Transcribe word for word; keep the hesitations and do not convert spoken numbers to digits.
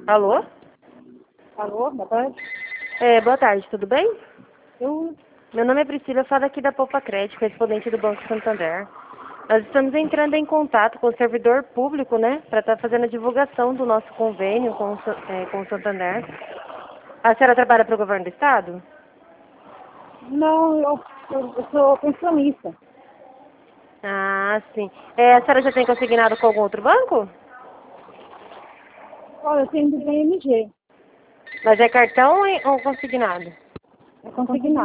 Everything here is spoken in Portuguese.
Alô? Alô, boa tarde. É, boa tarde, tudo bem? Eu, Meu nome é Priscila, eu falo aqui da Poupa Crédito, correspondente do Banco Santander. Nós estamos entrando em contato com o servidor público, né, para estar fazendo a divulgação do nosso convênio com, o Sa- é, com o Santander. A senhora trabalha para o governo do estado? não, eu, eu, eu sou pensionista. Ah, sim. É, a senhora já tem consignado com algum outro banco? Olha, eu tenho do B M G. Mas é cartão ou consignado? É consignado.